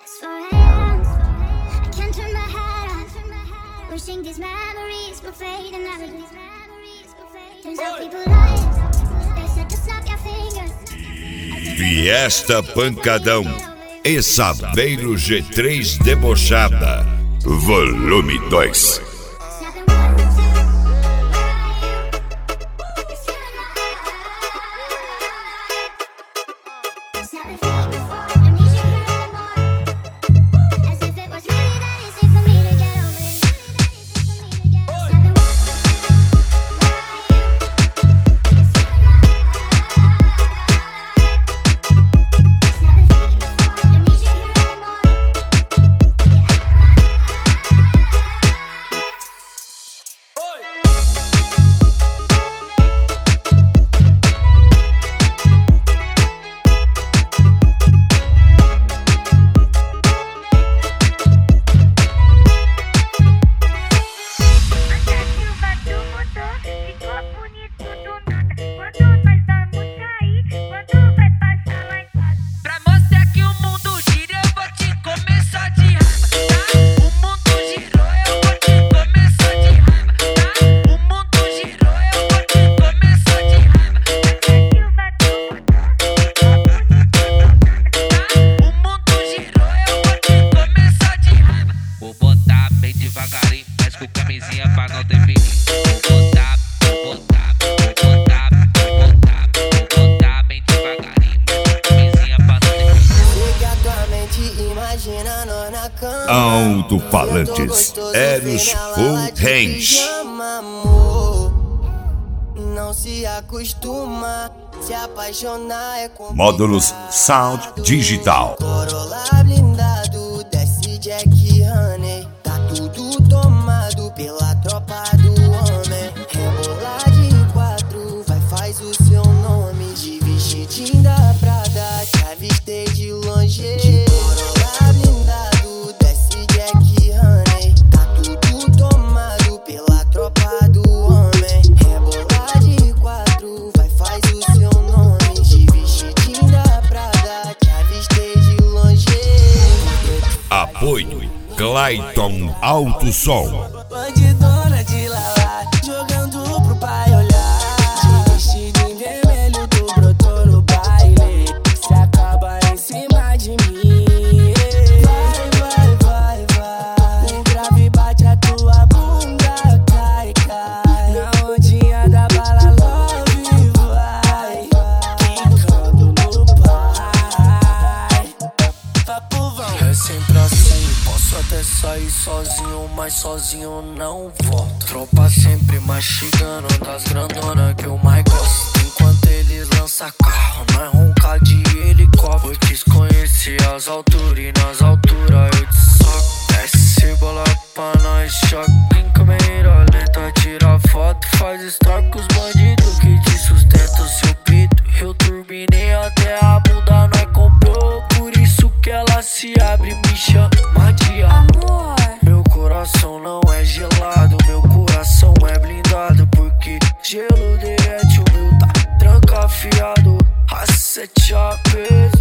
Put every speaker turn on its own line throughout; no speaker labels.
It's 4 a.m. I can't turn my head off. Wishing these memories will fade and never do. Turns out people lie. They said to snap your fingers.
Fiesta Pancadão e Saveiro G3 Debochada, volume 2. Alto-falantes, Eros Full Range.
Não se acostuma, se apaixonar é com
Módulos Sound Digital.
Corolla blindado, desce Jack Honey. Tá tudo tomado pela tropa do homem. Rebolar de 4, vai faz o seu nome. De vestidinho da Prada, te avistei de longe. Corolla blindado, desce Jack Honey. Tá tudo tomado pela tropa do homem. Rebolar de 4, vai faz o seu nome. De vestidinho da Prada, te avistei de longe.
Apoio Clayton Alto Som.
Bandidona de Lala, jogando pro pai olhar. De vestido em vermelho, tu brotou no baile. Se acaba em cima de mim. Vai, vai, vai, vai. O grave bate a tua bunda, cai, cai. Na ondinha da bala, love, vai. Quicando no pai. Papo vão. É sempre assim, posso até sair sozinho, mas sozinho não volto. Tropa sempre mastigando das grandonas que eu mais gosto. Enquanto eles lançam carro, nós ronca de helicóptero. Eu quis conhecer as alturas e nas alturas eu te soco. Desce bola pra nós, choque em câmera lenta. Tira foto, faz story com os bandidos que te sustentam seu pito. Eu turbinei até a bunda, nós comprou. Por isso que ela se abre, me chama de amor. Meu coração não é gelado, meu coração é blindado. Porque gelo derrete, o meu tá trancafiado. A 7 aves,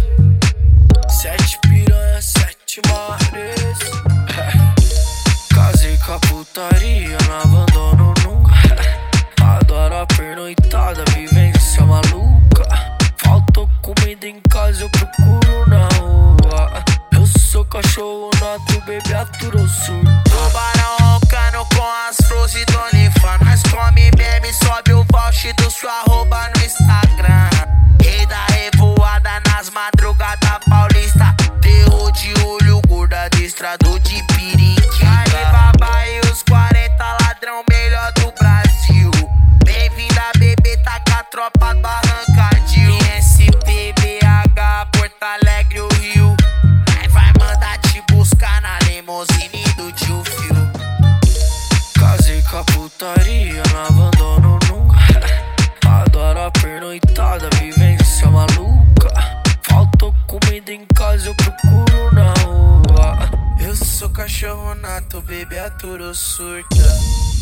7 piranha, 7 mares. Casei com a putaria, não abandono nunca. Adoro a pernoitada, vivência maluca. Faltou comida em casa, eu procuro na rua. Eu sou cachorro nato, bebê aturou surto. Tubarão roncando com as flores e Donifa. Nós come meme, sobe o voucher do sua arroba no Instagram. Rei da revoada nas madrugadas paulista. Terror de olho, gorda adestrador de periquita. Alibaba e os 40 ladrão melhor do Brasil. Bem-vinda bebê, tá com a tropa do Arrancadil. ISP, BH, Porto Alegre, o Rio. Nós vai mandar te buscar na limousine do tio Phil. Casei com a putaria, não abandono nunca. Adoro a pernoitada, vivência maluca. Faltou comida em casa, eu procuro na rua. Eu sou cachorro nato, bebê aturo surta.